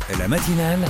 La matinale,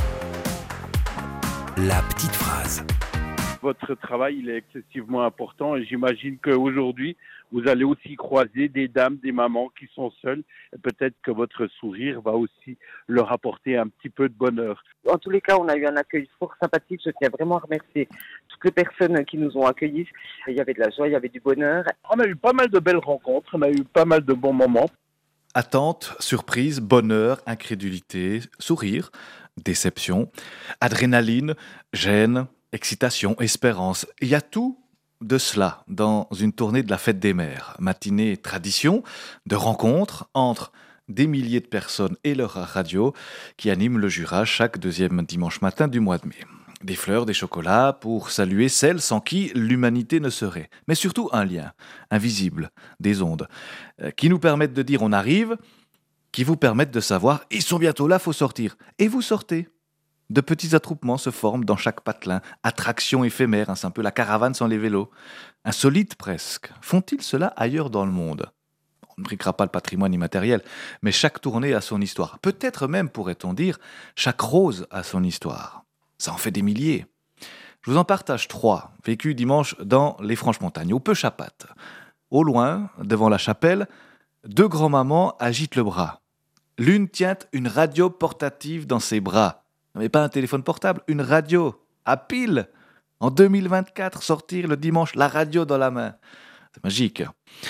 la petite phrase. Votre travail il est excessivement important et j'imagine qu'aujourd'hui, vous allez aussi croiser des dames, des mamans qui sont seules et peut-être que votre sourire va aussi leur apporter un petit peu de bonheur. En tous les cas, on a eu un accueil fort sympathique. Je tiens vraiment à remercier toutes les personnes qui nous ont accueillis. Il y avait de la joie, il y avait du bonheur. On a eu pas mal de belles rencontres, on a eu pas mal de bons moments. Attente, surprise, bonheur, incrédulité, sourire, déception, adrénaline, gêne, excitation, espérance. Il y a tout de cela dans une tournée de la Fête des Mères. Matinée tradition de rencontres entre des milliers de personnes et leur radio qui animent le Jura chaque deuxième dimanche matin du mois de mai. Des fleurs, des chocolats pour saluer celles sans qui l'humanité ne serait. Mais surtout un lien, invisible, des ondes, qui nous permettent de dire on arrive, qui vous permettent de savoir ils sont bientôt là, faut sortir. Et vous sortez. De petits attroupements se forment dans chaque patelin, attraction éphémère, c'est un peu la caravane sans les vélos. Insolites presque. Font-ils cela ailleurs dans le monde ? On ne briquera pas le patrimoine immatériel, mais chaque tournée a son histoire. Peut-être même, pourrait-on dire, chaque rose a son histoire. Ça en fait des milliers. Je vous en partage 3, vécus dimanche dans les Franches-Montagnes, au Peu-Chapatte. Au loin, devant la chapelle, 2 grands-mamans agitent le bras. L'une tient une radio portative dans ses bras. Mais pas un téléphone portable, une radio, à pile. En 2024, sortir le dimanche, la radio dans la main. C'est magique.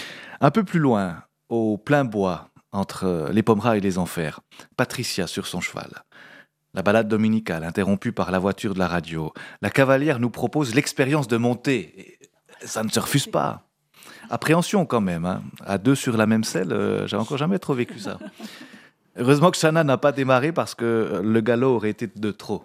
Un peu plus loin, au plein bois, entre les Pommeras et les Enfers, Patricia sur son cheval. La balade dominicale, interrompue par la voiture de la radio. La cavalière nous propose l'expérience de monter. Et ça ne se refuse pas. Appréhension quand même, hein. À 2 sur la même selle, j'ai encore jamais trop vécu ça. Heureusement que Shana n'a pas démarré parce que le galop aurait été de trop.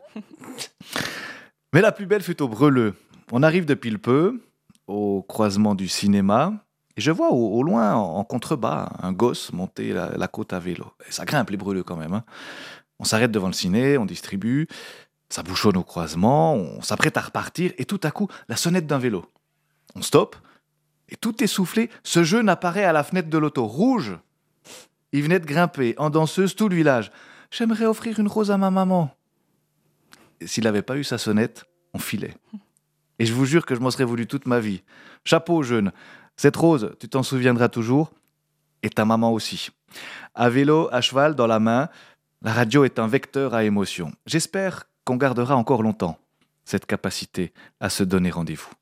Mais la plus belle fut au Breleux. On arrive depuis le peu, au croisement du cinéma, et je vois au loin, en contrebas, un gosse monter la côte à vélo. Et ça grimpe les Breleux quand même, hein. On s'arrête devant le ciné, on distribue, ça bouchonne au croisement, on s'apprête à repartir, et tout à coup, la sonnette d'un vélo. On stoppe, et tout essoufflé, ce jeune apparaît à la fenêtre de l'auto, rouge. Il venait de grimper, en danseuse, tout le village. « J'aimerais offrir une rose à ma maman. » Et s'il n'avait pas eu sa sonnette, on filait. Et je vous jure que je m'en serais voulu toute ma vie. Chapeau, jeune. Cette rose, tu t'en souviendras toujours. Et ta maman aussi. À vélo, à cheval, dans la main, la radio est un vecteur à émotion. J'espère qu'on gardera encore longtemps cette capacité à se donner rendez-vous.